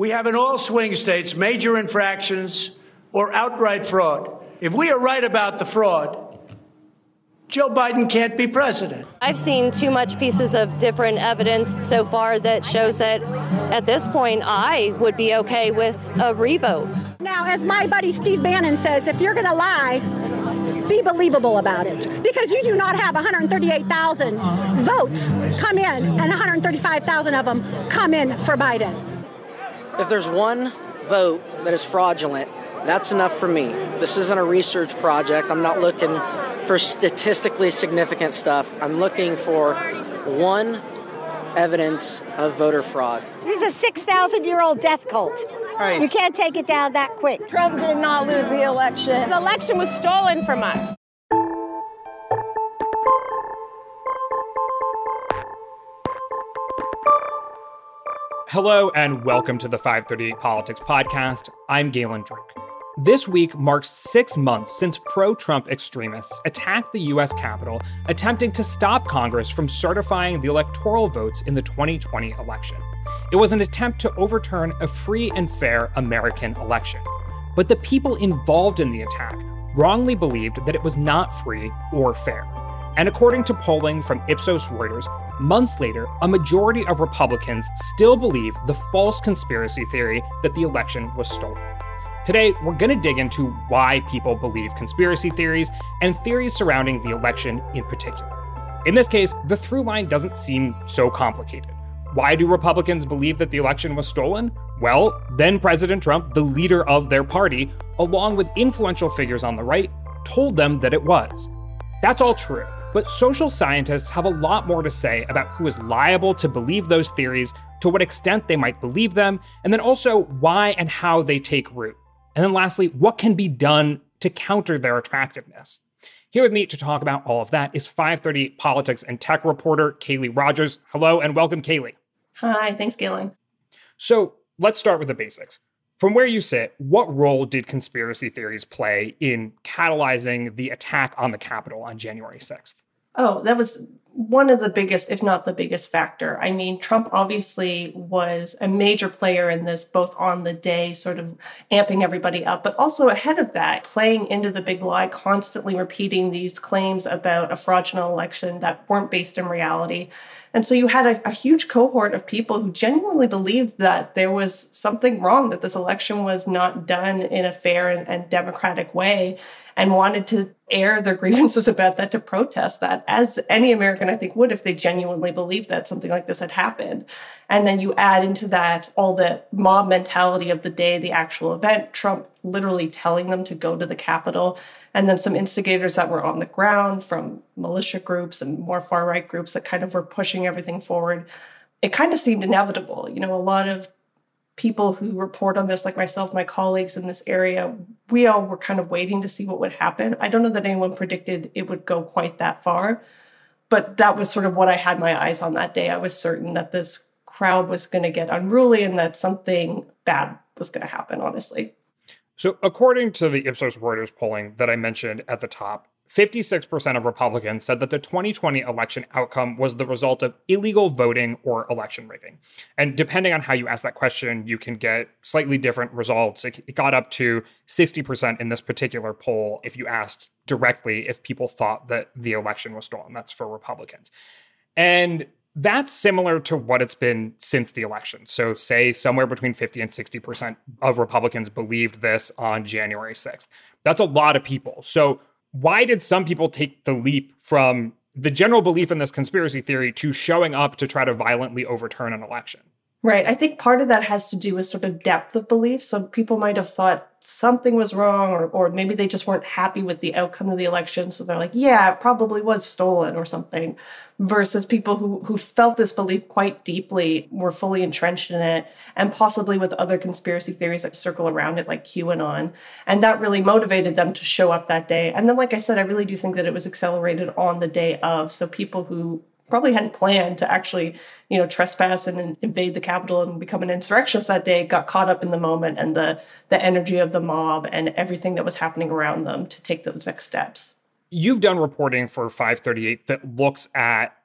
we have in all swing states major infractions or outright fraud. If we are right about the fraud, Joe Biden can't be president. I've seen too much pieces of different evidence so far that shows that at this point, I would be okay with a revote. Now, as my buddy Steve Bannon says, if you're going to lie, be believable about it. Because you do not have 138,000 votes come in and 135,000 of them come in for Biden. If there's one vote that is fraudulent, that's enough for me. This isn't a research project. I'm not looking for statistically significant stuff. I'm looking for one evidence of voter fraud. This is a 6,000-year-old death cult. Right. You can't take it down that quick. Trump did not lose the election. The election was stolen from us. Hello and welcome to the 538 Politics Podcast. I'm Galen Drake. This week marks 6 months since pro-Trump extremists attacked the U.S. Capitol, attempting to stop Congress from certifying the electoral votes in the 2020 election. It was an attempt to overturn a free and fair American election. But the people involved in the attack wrongly believed that it was not free or fair. And according to polling from Ipsos Reuters, months later, a majority of Republicans still believe the false conspiracy theory that the election was stolen. Today, we're going to dig into why people believe conspiracy theories and theories surrounding the election in particular. In this case, the through line doesn't seem so complicated. Why do Republicans believe that the election was stolen? Well, then President Trump, the leader of their party, along with influential figures on the right, told them that it was. That's all true, but social scientists have a lot more to say about who is liable to believe those theories, to what extent they might believe them, and then also why and how they take root. And then lastly, what can be done to counter their attractiveness? Here with me to talk about all of that is 538 politics and tech reporter Kaylee Rogers. Hello and welcome, Kaylee. Hi, thanks, Galen. So let's start with the basics. From where you sit, what role did conspiracy theories play in catalyzing the attack on the Capitol on January 6th? Oh, that was one of the biggest, if not the biggest factor. I mean, Trump obviously was a major player in this, both on the day, sort of amping everybody up, but also ahead of that, playing into the big lie, constantly repeating these claims about a fraudulent election that weren't based in reality. And so you had a huge cohort of people who genuinely believed that there was something wrong, that this election was not done in a fair and democratic way, and wanted to air their grievances about that, to protest that, as any American, I think, would if they genuinely believed that something like this had happened. And then you add into that all the mob mentality of the day, the actual event, Trump literally telling them to go to the Capitol, and then some instigators that were on the ground from militia groups and more far-right groups that kind of were pushing everything forward. It kind of seemed inevitable. You know, a lot of people who report on this, like myself, my colleagues in this area, we all were kind of waiting to see what would happen. I don't know that anyone predicted it would go quite that far, but that was sort of what I had my eyes on that day. I was certain that this crowd was going to get unruly and that something bad was going to happen, honestly. So according to the Ipsos Reuters polling that I mentioned at the top, 56% of Republicans said that the 2020 election outcome was the result of illegal voting or election rigging. And depending on how you ask that question, you can get slightly different results. It got up to 60% in this particular poll if you asked directly if people thought that the election was stolen. That's for Republicans. And that's similar to what it's been since the election. So say somewhere between 50 and 60% of Republicans believed this on January 6th. That's a lot of people. So why did some people take the leap from the general belief in this conspiracy theory to showing up to try to violently overturn an election? Right. I think part of that has to do with sort of depth of belief. So people might have thought something was wrong, or maybe they just weren't happy with the outcome of the election. So they're like, yeah, it probably was stolen or something, versus people who felt this belief quite deeply, were fully entrenched in it, and possibly with other conspiracy theories that circle around it, like QAnon. And that really motivated them to show up that day. And then, like I said, I really do think that it was accelerated on the day of. So people who probably hadn't planned to actually, trespass and invade the Capitol and become an insurrectionist that day, got caught up in the moment and the energy of the mob and everything that was happening around them to take those next steps. You've done reporting for 538 that looks at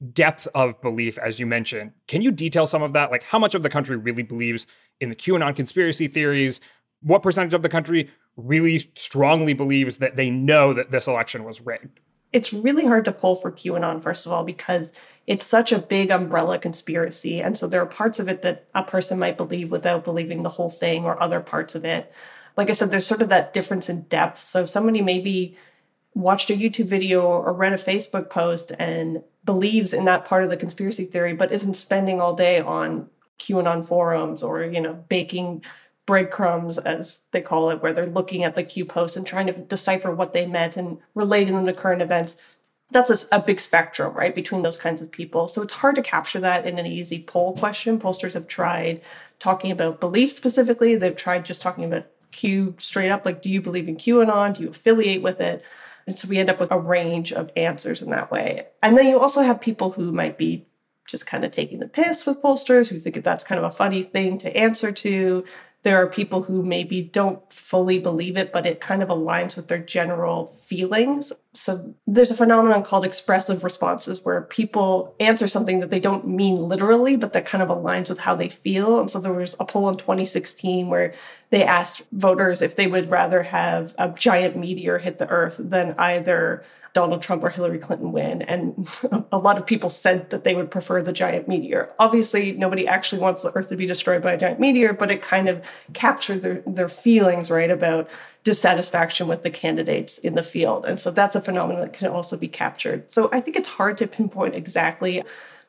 depth of belief, as you mentioned. Can you detail some of that? Like, how much of the country really believes in the QAnon conspiracy theories? What percentage of the country really strongly believes that they know that this election was rigged? It's really hard to pull for QAnon, first of all, because it's such a big umbrella conspiracy. And so there are parts of it that a person might believe without believing the whole thing, or other parts of it. Like I said, there's sort of that difference in depth. So if somebody maybe watched a YouTube video or read a Facebook post and believes in that part of the conspiracy theory, but isn't spending all day on QAnon forums or, baking breadcrumbs, as they call it, where they're looking at the Q posts and trying to decipher what they meant and relating them to current events. That's a big spectrum, right, between those kinds of people. So it's hard to capture that in an easy poll question. Pollsters have tried talking about beliefs specifically. They've tried just talking about Q straight up, like, do you believe in QAnon? Do you affiliate with it? And so we end up with a range of answers in that way. And then you also have people who might be just kind of taking the piss with pollsters, who think that that's kind of a funny thing to answer to. There are people who maybe don't fully believe it, but it kind of aligns with their general feelings. So there's a phenomenon called expressive responses, where people answer something that they don't mean literally, but that kind of aligns with how they feel. And so there was a poll in 2016 where they asked voters if they would rather have a giant meteor hit the Earth than either Donald Trump or Hillary Clinton win. And a lot of people said that they would prefer the giant meteor. Obviously, nobody actually wants the Earth to be destroyed by a giant meteor, but it kind of captured their feelings, right, about dissatisfaction with the candidates in the field. And so that's a phenomenon that can also be captured. So I think it's hard to pinpoint exactly.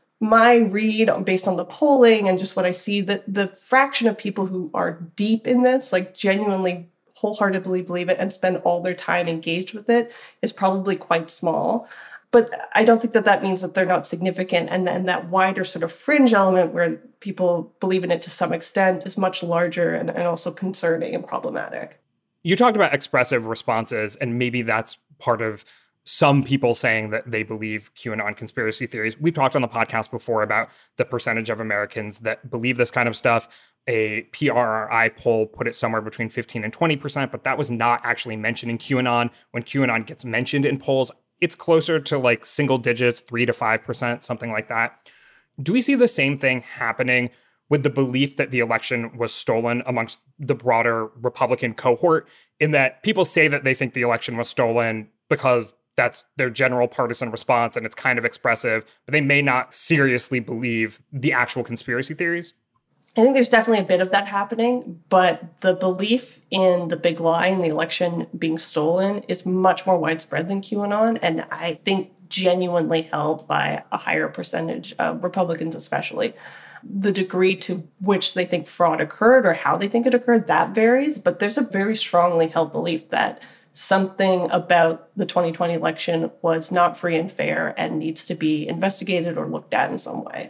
My read, based on the polling and just what I see, that the fraction of people who are deep in this, like genuinely wholeheartedly believe it and spend all their time engaged with it, is probably quite small. But I don't think that means that they're not significant. And then that wider sort of fringe element where people believe in it to some extent is much larger and also concerning and problematic. You talked about expressive responses, and maybe that's part of some people saying that they believe QAnon conspiracy theories. We've talked on the podcast before about the percentage of Americans that believe this kind of stuff. A PRRI poll put it somewhere between 15 and 20%, but that was not actually mentioning QAnon. When QAnon gets mentioned in polls, it's closer to like single digits, 3 to 5%, something like that. Do we see the same thing happening with the belief that the election was stolen amongst the broader Republican cohort, in that people say that they think the election was stolen because that's their general partisan response and it's kind of expressive, but they may not seriously believe the actual conspiracy theories? I think there's definitely a bit of that happening, but the belief in the big lie and the election being stolen is much more widespread than QAnon, and I think genuinely held by a higher percentage of Republicans especially. The degree to which they think fraud occurred or how they think it occurred, that varies, but there's a very strongly held belief that something about the 2020 election was not free and fair and needs to be investigated or looked at in some way.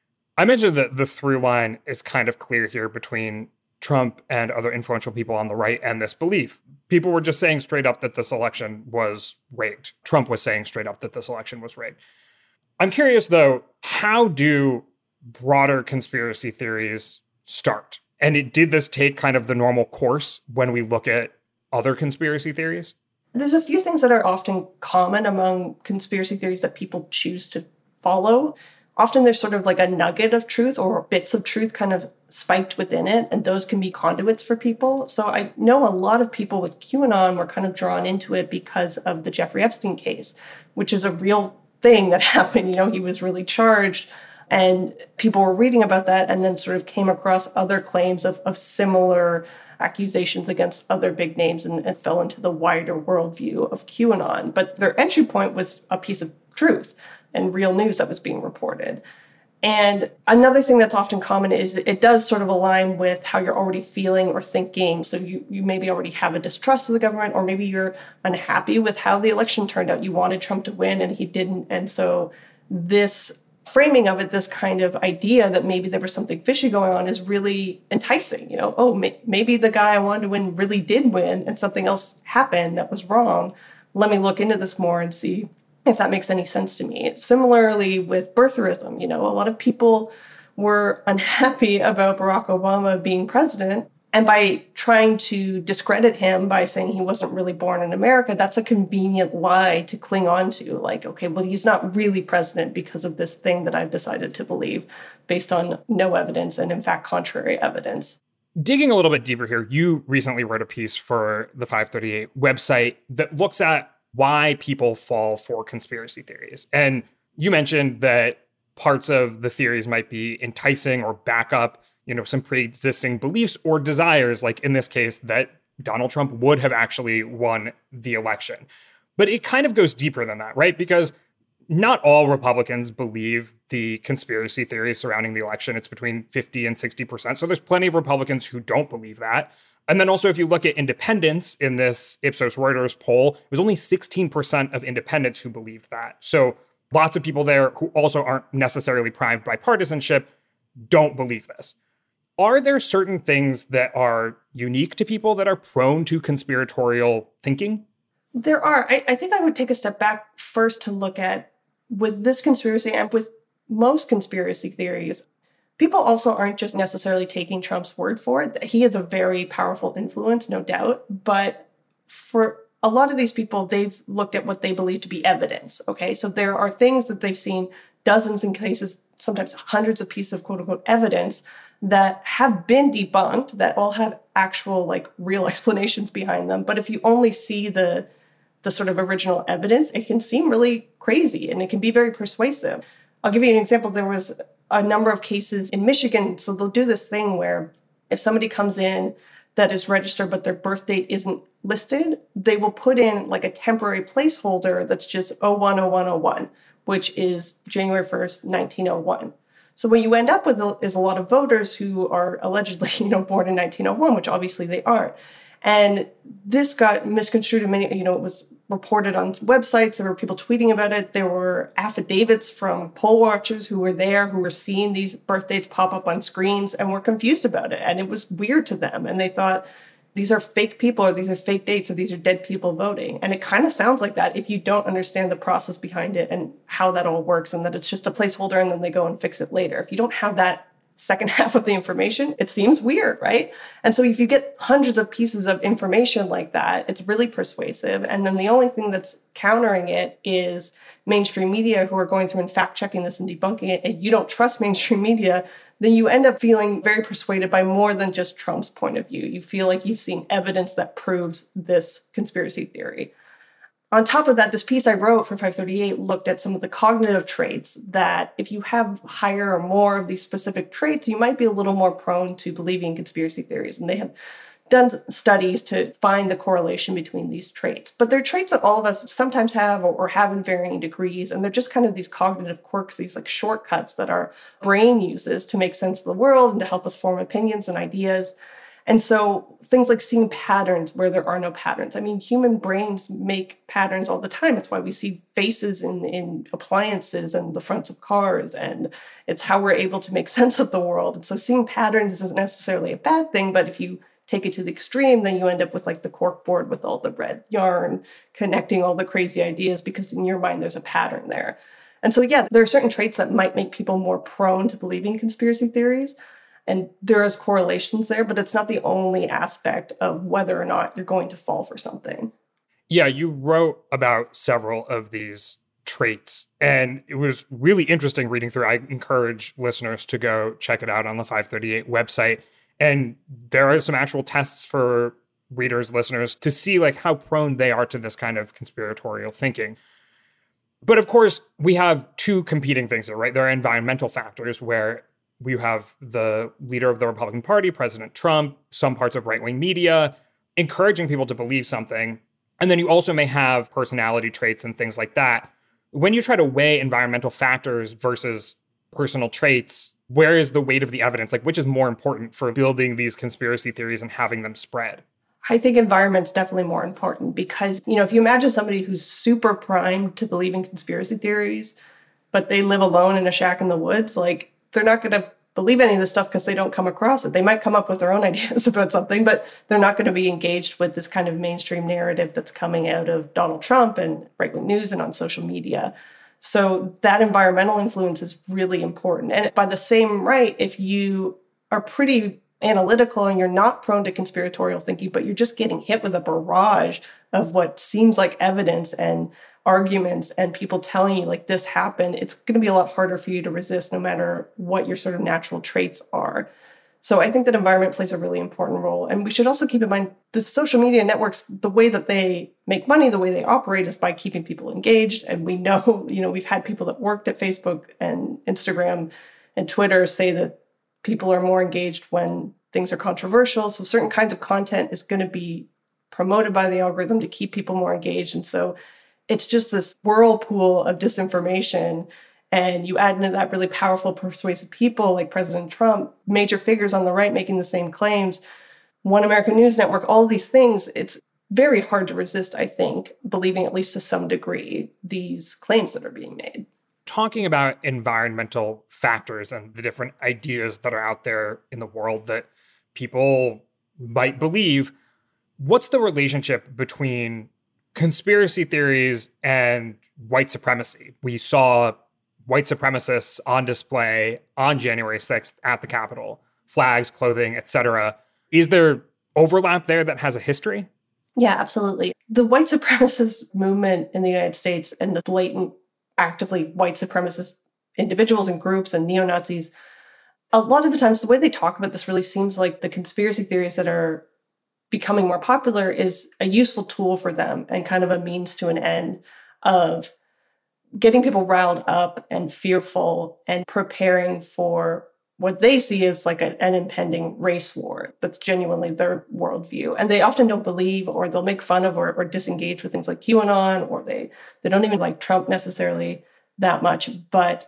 I mentioned that the through line is kind of clear here between Trump and other influential people on the right and this belief. People were just saying straight up that this election was rigged. Trump was saying straight up that this election was rigged. I'm curious, though, how do broader conspiracy theories start? And did this take kind of the normal course when we look at other conspiracy theories? There's a few things that are often common among conspiracy theories that people choose to follow. Often there's sort of like a nugget of truth or bits of truth kind of spiked within it, and those can be conduits for people. So I know a lot of people with QAnon were kind of drawn into it because of the Jeffrey Epstein case, which is a real thing that happened. You know, he was really charged, and people were reading about that and then sort of came across other claims of similar accusations against other big names and fell into the wider worldview of QAnon. But their entry point was a piece of truth and real news that was being reported. And another thing that's often common is it does sort of align with how you're already feeling or thinking. So you maybe already have a distrust of the government, or maybe you're unhappy with how the election turned out. You wanted Trump to win and he didn't. And so this framing of it, this kind of idea that maybe there was something fishy going on, is really enticing. You know, oh, maybe the guy I wanted to win really did win and something else happened that was wrong. Let me look into this more and see if that makes any sense to me. Similarly with birtherism, you know, a lot of people were unhappy about Barack Obama being president, And by trying to discredit him by saying he wasn't really born in America, that's a convenient lie to cling on to. Like, okay, well, he's not really president because of this thing that I've decided to believe based on no evidence and, in fact, contrary evidence. Digging a little bit deeper here, you recently wrote a piece for the 538 website that looks at why people fall for conspiracy theories. And you mentioned that parts of the theories might be enticing or back up, some pre-existing beliefs or desires, like in this case, that Donald Trump would have actually won the election. But it kind of goes deeper than that, right? Because not all Republicans believe the conspiracy theories surrounding the election. It's between 50 and 60%. So there's plenty of Republicans who don't believe that. And then also, if you look at independents in this Ipsos Reuters poll, it was only 16% of independents who believed that. So lots of people there who also aren't necessarily primed by partisanship don't believe this. Are there certain things that are unique to people that are prone to conspiratorial thinking? There are. I think I would take a step back first to look at, with this conspiracy and with most conspiracy theories, people also aren't just necessarily taking Trump's word for it. He is a very powerful influence, no doubt. But for a lot of these people, they've looked at what they believe to be evidence. Okay, so there are things that they've seen, dozens in cases, sometimes hundreds of pieces of quote unquote evidence that have been debunked, that all have actual real explanations behind them. But if you only see the sort of original evidence, it can seem really crazy and it can be very persuasive. I'll give you an example. There was a number of cases in Michigan. So they'll do this thing where if somebody comes in that is registered, but their birth date isn't listed, they will put in a temporary placeholder that's just 010101, which is January 1st, 1901. So what you end up with is a lot of voters who are allegedly, born in 1901, which obviously they aren't. And this got misconstrued in many, it was reported on websites. There were people tweeting about it. There were affidavits from poll watchers who were there, who were seeing these birth dates pop up on screens and were confused about it. And it was weird to them. And they thought, these are fake people, or these are fake dates, or these are dead people voting. And it kind of sounds like that if you don't understand the process behind it and how that all works, and that it's just a placeholder and then they go and fix it later. If you don't have that second half of the information, it seems weird, right? And so if you get hundreds of pieces of information like that, it's really persuasive. And then the only thing that's countering it is mainstream media, who are going through and fact-checking this and debunking it, and you don't trust mainstream media, then you end up feeling very persuaded by more than just Trump's point of view. You feel like you've seen evidence that proves this conspiracy theory. On top of that, this piece I wrote for 538 looked at some of the cognitive traits that if you have higher or more of these specific traits, you might be a little more prone to believing conspiracy theories. And they have done studies to find the correlation between these traits. But they're traits that all of us sometimes have or have in varying degrees. And they're just kind of these cognitive quirks, these shortcuts that our brain uses to make sense of the world and to help us form opinions and ideas. And so things like seeing patterns where there are no patterns. I mean, human brains make patterns all the time. It's why we see faces in appliances and the fronts of cars, and it's how we're able to make sense of the world. And so seeing patterns isn't necessarily a bad thing, but if you take it to the extreme, then you end up with the cork board with all the red yarn connecting all the crazy ideas, because in your mind there's a pattern there. And so, yeah, there are certain traits that might make people more prone to believing conspiracy theories. And there is correlations there, but it's not the only aspect of whether or not you're going to fall for something. Yeah, you wrote about several of these traits, and it was really interesting reading through. I encourage listeners to go check it out on the 538 website. And there are some actual tests for readers, listeners, to see how prone they are to this kind of conspiratorial thinking. But of course, we have two competing things there, right? There are environmental factors where you have the leader of the Republican Party, President Trump, some parts of right-wing media encouraging people to believe something. And then you also may have personality traits and things like that. When you try to weigh environmental factors versus personal traits, where is the weight of the evidence? Which is more important for building these conspiracy theories and having them spread? I think environment's definitely more important because, if you imagine somebody who's super primed to believe in conspiracy theories, but they live alone in a shack in the woods, they're not going to believe any of this stuff because they don't come across it. They might come up with their own ideas about something, but they're not going to be engaged with this kind of mainstream narrative that's coming out of Donald Trump and right-wing news and on social media. So that environmental influence is really important. And by the same right, if you are pretty analytical and you're not prone to conspiratorial thinking, but you're just getting hit with a barrage of what seems like evidence and arguments and people telling you like this happened, it's going to be a lot harder for you to resist no matter what your sort of natural traits are. So I think that environment plays a really important role. And we should also keep in mind the social media networks, the way that they make money, the way they operate is by keeping people engaged. And we know, we've had people that worked at Facebook and Instagram and Twitter say that people are more engaged when things are controversial. So certain kinds of content is going to be promoted by the algorithm to keep people more engaged. And so it's just this whirlpool of disinformation. And you add into that really powerful, persuasive people like President Trump, major figures on the right making the same claims, One American News Network, all these things. It's very hard to resist, I think, believing at least to some degree these claims that are being made. Talking about environmental factors and the different ideas that are out there in the world that people might believe, what's the relationship between conspiracy theories and white supremacy? We saw white supremacists on display on January 6th at the Capitol, flags, clothing, etc. Is there overlap there that has a history? Yeah, absolutely. The white supremacist movement in the United States and the blatant, actively white supremacist individuals and groups and neo-Nazis, a lot of the times the way they talk about this really seems like the conspiracy theories that are becoming more popular is a useful tool for them and kind of a means to an end of getting people riled up and fearful and preparing for what they see as like an impending race war that's genuinely their worldview. And they often don't believe, or they'll make fun of or disengage with things like QAnon, or they don't even like Trump necessarily that much. But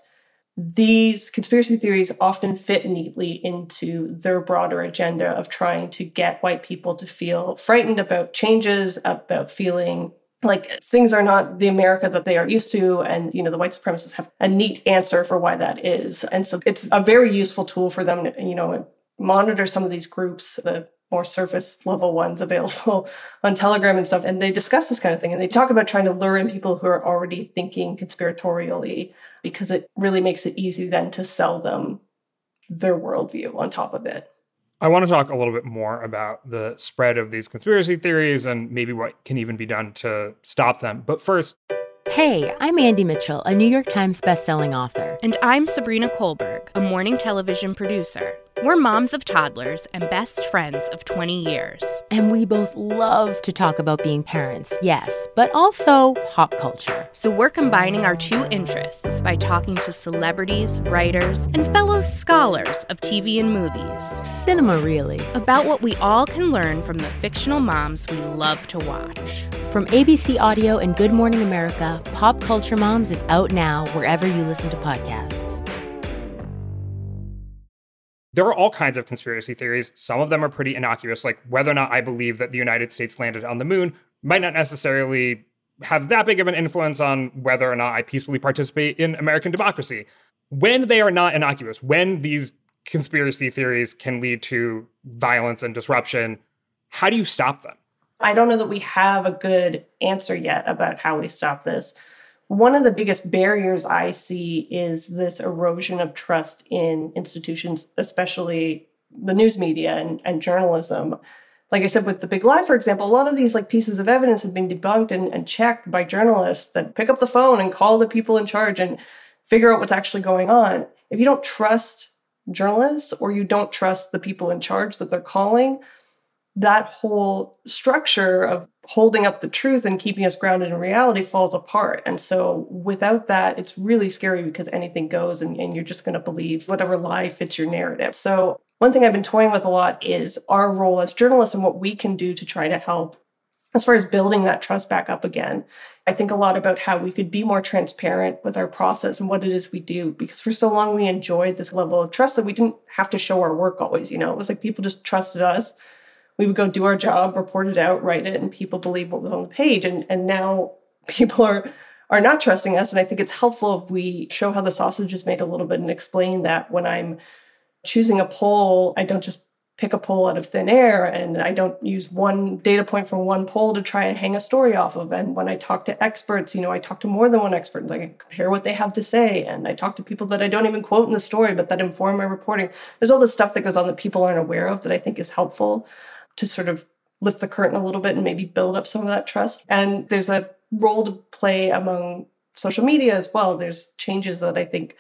these conspiracy theories often fit neatly into their broader agenda of trying to get white people to feel frightened about changes, about feeling like things are not the America that they are used to. And, the white supremacists have a neat answer for why that is. And so it's a very useful tool for them to, monitor some of these groups, the more surface level ones available on Telegram and stuff. And they discuss this kind of thing. And they talk about trying to lure in people who are already thinking conspiratorially, because it really makes it easy then to sell them their worldview on top of it. I want to talk a little bit more about the spread of these conspiracy theories and maybe what can even be done to stop them. But first... Hey, I'm Andy Mitchell, a New York Times bestselling author. And I'm Sabrina Kohlberg, a morning television producer. We're moms of toddlers and best friends of 20 years. And we both love to talk about being parents, yes, but also pop culture. So we're combining our two interests by talking to celebrities, writers, and fellow scholars of TV and movies. Cinema, really. About what we all can learn from the fictional moms we love to watch. From ABC Audio and Good Morning America, Pop Culture Moms is out now wherever you listen to podcasts. There are all kinds of conspiracy theories. Some of them are pretty innocuous, like whether or not I believe that the United States landed on the moon might not necessarily have that big of an influence on whether or not I peacefully participate in American democracy. When they are not innocuous, when these conspiracy theories can lead to violence and disruption, how do you stop them? I don't know that we have a good answer yet about how we stop this. One of the biggest barriers I see is this erosion of trust in institutions, especially the news media and journalism. Like I said, with the Big Lie, for example, a lot of these pieces of evidence have been debunked and checked by journalists that pick up the phone and call the people in charge and figure out what's actually going on. If you don't trust journalists or you don't trust the people in charge that they're calling, that whole structure of holding up the truth and keeping us grounded in reality falls apart. And so without that, it's really scary because anything goes and you're just going to believe whatever lie fits your narrative. So one thing I've been toying with a lot is our role as journalists and what we can do to try to help as far as building that trust back up again. I think a lot about how we could be more transparent with our process and what it is we do, because for so long we enjoyed this level of trust that we didn't have to show our work always. It was like people just trusted us. We would go do our job, report it out, write it, and people believe what was on the page. And now people are not trusting us. And I think it's helpful if we show how the sausage is made a little bit and explain that when I'm choosing a poll, I don't just pick a poll out of thin air, and I don't use one data point from one poll to try and hang a story off of. And when I talk to experts, I talk to more than one expert, and I can compare what they have to say. And I talk to people that I don't even quote in the story, but that inform my reporting. There's all this stuff that goes on that people aren't aware of that I think is helpful to sort of lift the curtain a little bit and maybe build up some of that trust. And there's a role to play among social media as well. There's changes that I think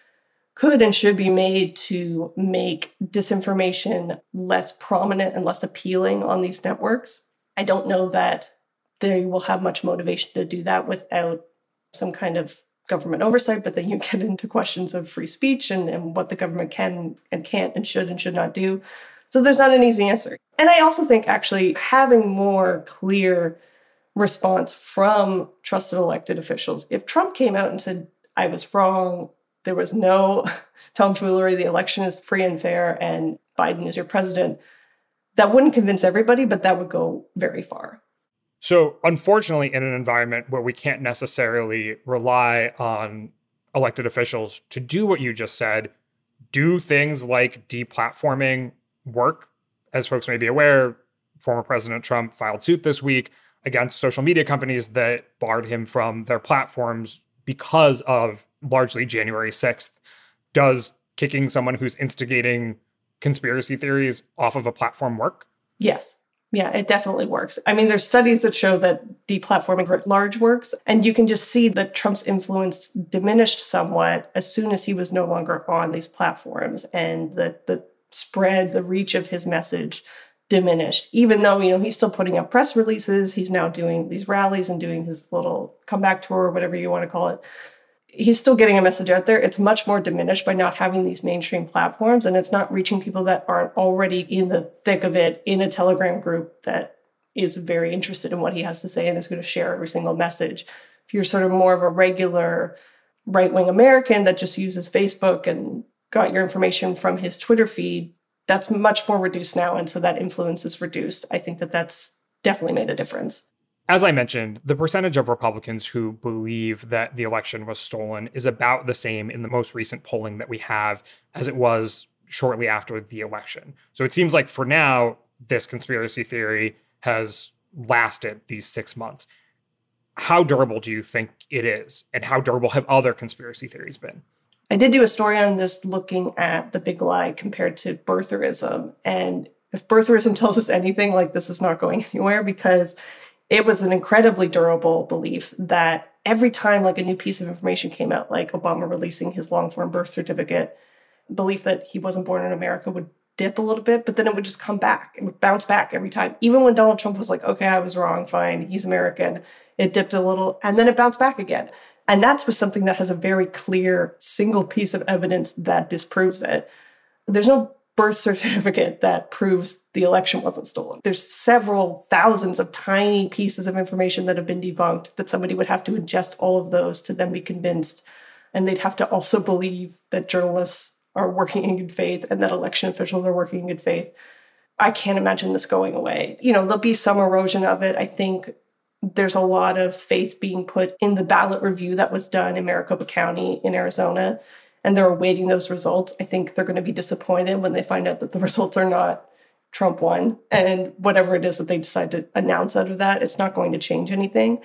could and should be made to make disinformation less prominent and less appealing on these networks. I don't know that they will have much motivation to do that without some kind of government oversight, but then you get into questions of free speech and what the government can and can't and should not do. So there's not an easy answer. And I also think actually having more clear response from trusted elected officials. If Trump came out and said, I was wrong, there was no tomfoolery, the election is free and fair, and Biden is your president, that wouldn't convince everybody, but that would go very far. So unfortunately, in an environment where we can't necessarily rely on elected officials to do what you just said, do things like deplatforming work? As folks may be aware, former President Trump filed suit this week against social media companies that barred him from their platforms because of largely January 6th. Does kicking someone who's instigating conspiracy theories off of a platform work? Yes. Yeah, it definitely works. I mean, there's studies that show that deplatforming at large works, and you can just see that Trump's influence diminished somewhat as soon as he was no longer on these platforms, and that the spread, the reach of his message diminished, even though, he's still putting out press releases. He's now doing these rallies and doing his little comeback tour, or whatever you want to call it. He's still getting a message out there. It's much more diminished by not having these mainstream platforms, and it's not reaching people that aren't already in the thick of it in a Telegram group that is very interested in what he has to say and is going to share every single message. If you're sort of more of a regular right-wing American that just uses Facebook and got your information from his Twitter feed, that's much more reduced now, and so that influence is reduced. I think that that's definitely made a difference. As I mentioned, the percentage of Republicans who believe that the election was stolen is about the same in the most recent polling that we have as it was shortly after the election. So it seems like for now, this conspiracy theory has lasted these 6 months. How durable do you think it is? And how durable have other conspiracy theories been? I did do a story on this looking at the big lie compared to birtherism. And if birtherism tells us anything, this is not going anywhere, because it was an incredibly durable belief that every time a new piece of information came out, like Obama releasing his long-form birth certificate, belief that he wasn't born in America would dip a little bit, but then it would just come back. It would bounce back every time. Even when Donald Trump was like, okay, I was wrong, fine, he's American, it dipped a little, and then it bounced back again. And that's with something that has a very clear single piece of evidence that disproves it. There's no birth certificate that proves the election wasn't stolen. There's several thousands of tiny pieces of information that have been debunked that somebody would have to ingest all of those to then be convinced. And they'd have to also believe that journalists are working in good faith and that election officials are working in good faith. I can't imagine this going away. There'll be some erosion of it. I think there's a lot of faith being put in the ballot review that was done in Maricopa County in Arizona, and they're awaiting those results. I think they're going to be disappointed when they find out that the results are not Trump won, and whatever it is that they decide to announce out of that, it's not going to change anything.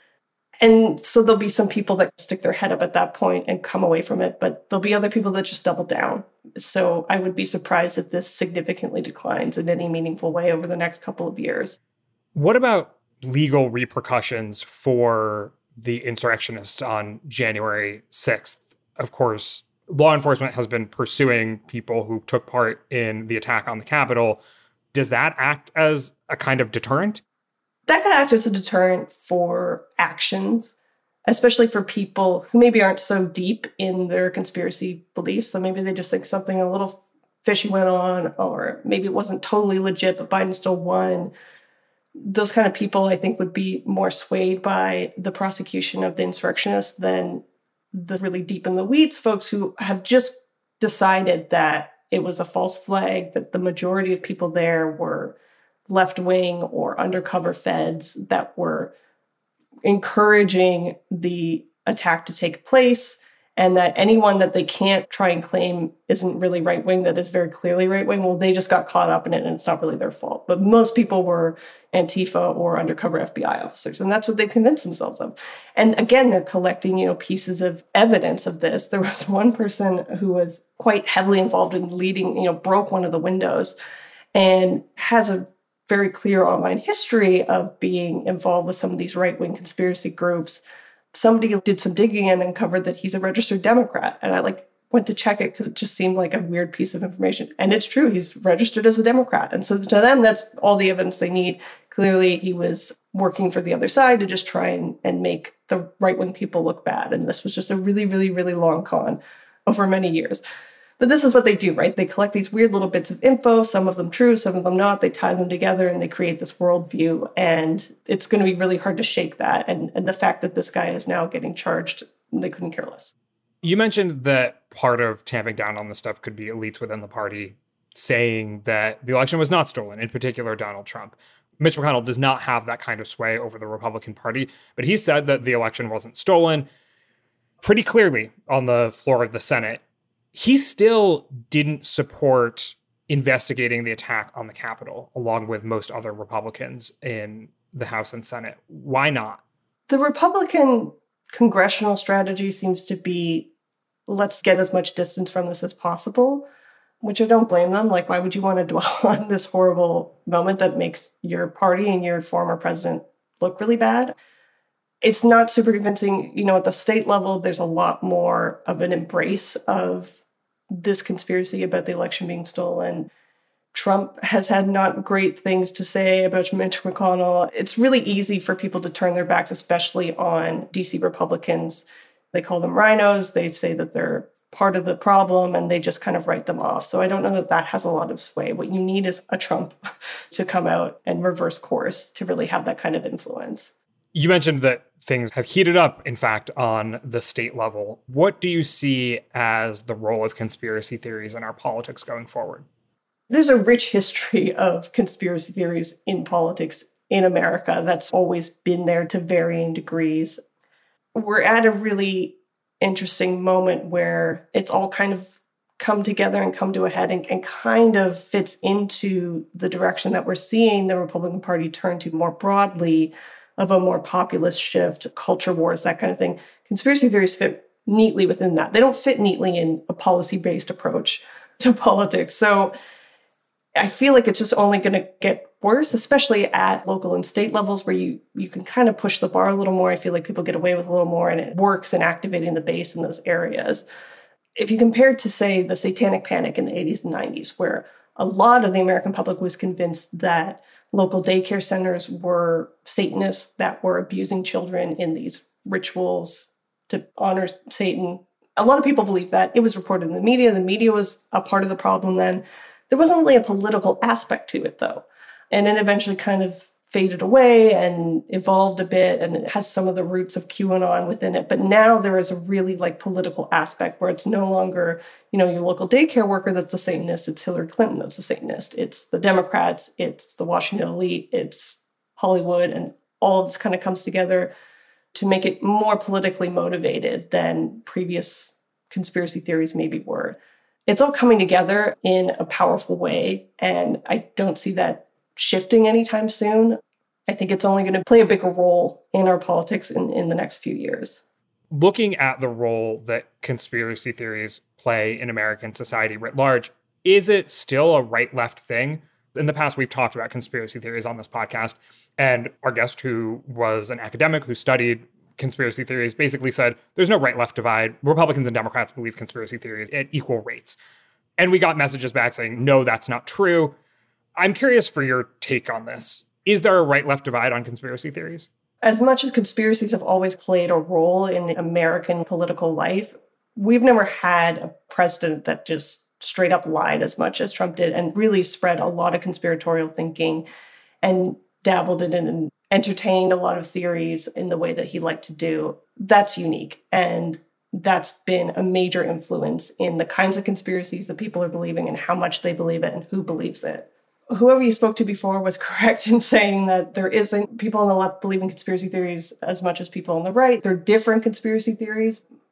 And so there'll be some people that stick their head up at that point and come away from it, but there'll be other people that just double down. So I would be surprised if this significantly declines in any meaningful way over the next couple of years. What about legal repercussions for the insurrectionists on January 6th? Of course, law enforcement has been pursuing people who took part in the attack on the Capitol. Does that act as a kind of deterrent? That could act as a deterrent for actions, especially for people who maybe aren't so deep in their conspiracy beliefs. So maybe they just think something a little fishy went on, or maybe it wasn't totally legit, but Biden still won. Those kind of people, I think, would be more swayed by the prosecution of the insurrectionists than the really deep in the weeds folks who have just decided that it was a false flag, that the majority of people there were left-wing or undercover feds that were encouraging the attack to take place, and that anyone that they can't try and claim isn't really right-wing, that is very clearly right-wing, well, they just got caught up in it and it's not really their fault. But most people were Antifa or undercover FBI officers, and that's what they convinced themselves of. And again, they're collecting, pieces of evidence of this. There was one person who was quite heavily involved in leading, broke one of the windows and has a very clear online history of being involved with some of these right-wing conspiracy groups. Somebody did some digging and uncovered that he's a registered Democrat. And I went to check it because it just seemed like a weird piece of information. And it's true. He's registered as a Democrat. And so to them, that's all the evidence they need. Clearly, he was working for the other side to just try and make the right-wing people look bad. And this was just a really, really, really long con over many years. But this is what they do, right? They collect these weird little bits of info, some of them true, some of them not. They tie them together and they create this worldview. And it's going to be really hard to shake that. And the fact that this guy is now getting charged, they couldn't care less. You mentioned that part of tamping down on this stuff could be elites within the party saying that the election was not stolen, in particular Donald Trump. Mitch McConnell does not have that kind of sway over the Republican Party, but he said that the election wasn't stolen pretty clearly on the floor of the Senate. He still didn't support investigating the attack on the Capitol, along with most other Republicans in the House and Senate. Why not? The Republican congressional strategy seems to be, let's get as much distance from this as possible, which I don't blame them. Why would you want to dwell on this horrible moment that makes your party and your former president look really bad? It's not super convincing. At the state level, there's a lot more of an embrace of this conspiracy about the election being stolen. Trump has had not great things to say about Mitch McConnell. It's really easy for people to turn their backs, especially on DC Republicans. They call them rhinos. They say that they're part of the problem and they just kind of write them off. So I don't know that that has a lot of sway. What you need is a Trump to come out and reverse course to really have that kind of influence. You mentioned that things have heated up, in fact, on the state level. What do you see as the role of conspiracy theories in our politics going forward? There's a rich history of conspiracy theories in politics in America that's always been there to varying degrees. We're at a really interesting moment where it's all kind of come together and come to a head and kind of fits into the direction that we're seeing the Republican Party turn to more broadly, of a more populist shift, culture wars, that kind of thing. Conspiracy theories fit neatly within that. They don't fit neatly in a policy-based approach to politics. So I feel like it's just only going to get worse, especially at local and state levels where you can kind of push the bar a little more. I feel like people get away with a little more and it works in activating the base in those areas. If you compare to, say, the Satanic Panic in the 80s and 90s, where a lot of the American public was convinced that local daycare centers were Satanists that were abusing children in these rituals to honor Satan. A lot of people believe that. It was reported in the media. The media was a part of the problem then. There wasn't really a political aspect to it, though. And it eventually kind of faded away and evolved a bit, and it has some of the roots of QAnon within it. But now there is a really political aspect where it's no longer, your local daycare worker that's a Satanist. It's Hillary Clinton that's a Satanist. It's the Democrats. It's the Washington elite. It's Hollywood. And all of this kind of comes together to make it more politically motivated than previous conspiracy theories maybe were. It's all coming together in a powerful way, and I don't see that shifting anytime soon. I think it's only going to play a bigger role in our politics in the next few years. Looking at the role that conspiracy theories play in American society writ large, is it still a right-left thing? In the past, we've talked about conspiracy theories on this podcast, and our guest, who was an academic who studied conspiracy theories, basically said there's no right-left divide. Republicans and Democrats believe conspiracy theories at equal rates. And we got messages back saying, no, that's not true. I'm curious for your take on this. Is there a right-left divide on conspiracy theories? As much as conspiracies have always played a role in American political life, we've never had a president that just straight up lied as much as Trump did and really spread a lot of conspiratorial thinking and dabbled in it and entertained a lot of theories in the way that he liked to do. That's unique. And that's been a major influence in the kinds of conspiracies that people are believing and how much they believe it and who believes it. Whoever you spoke to before was correct in saying that there isn't people on the left believe in conspiracy theories as much as people on the right. They're different conspiracy theories.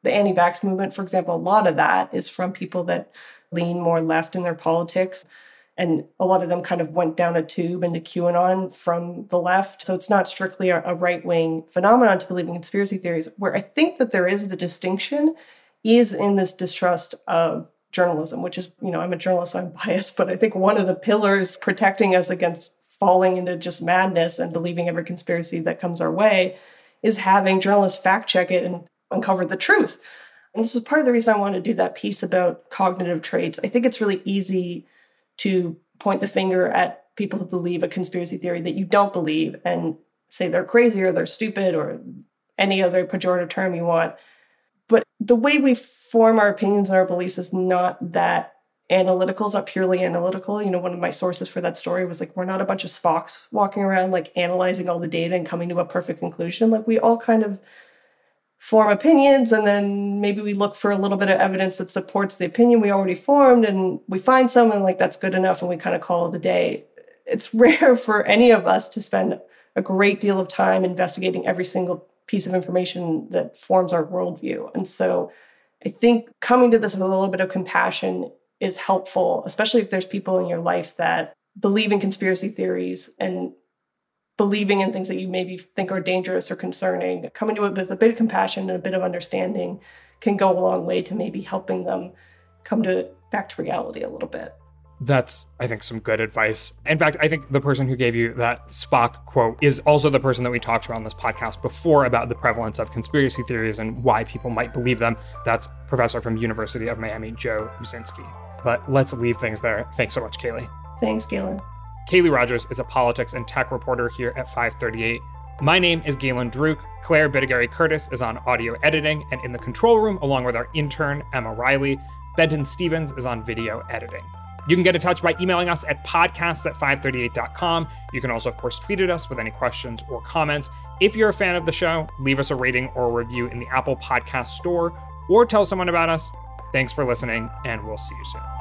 The anti-vax movement, for example, a lot of that is from people that lean more left in their politics. And a lot of them kind of went down a tube into QAnon from the left. So it's not strictly a right-wing phenomenon to believe in conspiracy theories. Where I think that there is the distinction is in this distrust of journalism, which is, I'm a journalist, so I'm biased, but I think one of the pillars protecting us against falling into just madness and believing every conspiracy that comes our way is having journalists fact check it and uncover the truth. And this is part of the reason I want to do that piece about cognitive traits. I think it's really easy to point the finger at people who believe a conspiracy theory that you don't believe and say they're crazy or they're stupid or any other pejorative term you want. But the way we form our opinions and our beliefs is not that analytical. It's not purely analytical. One of my sources for that story was we're not a bunch of Spocks walking around analyzing all the data and coming to a perfect conclusion. We all kind of form opinions, and then maybe we look for a little bit of evidence that supports the opinion we already formed, and we find something that's good enough, and we kind of call it a day. It's rare for any of us to spend a great deal of time investigating every single piece of information that forms our worldview. And so I think coming to this with a little bit of compassion is helpful, especially if there's people in your life that believe in conspiracy theories and believing in things that you maybe think are dangerous or concerning. Coming to it with a bit of compassion and a bit of understanding can go a long way to maybe helping them come back to reality a little bit. That's, I think, some good advice. In fact, I think the person who gave you that Spock quote is also the person that we talked to on this podcast before about the prevalence of conspiracy theories and why people might believe them. That's Professor from University of Miami, Joe Usinski. But let's leave things there. Thanks so much, Kayleigh. Thanks, Galen. Kayleigh Rogers is a politics and tech reporter here at 538. My name is Galen Druk. Claire Bidigary-Curtis is on audio editing and in the control room, along with our intern, Emma Riley. Benton Stevens is on video editing. You can get in touch by emailing us at podcasts@538.com. You can also, of course, tweet at us with any questions or comments. If you're a fan of the show, leave us a rating or a review in the Apple Podcast Store or tell someone about us. Thanks for listening, and we'll see you soon.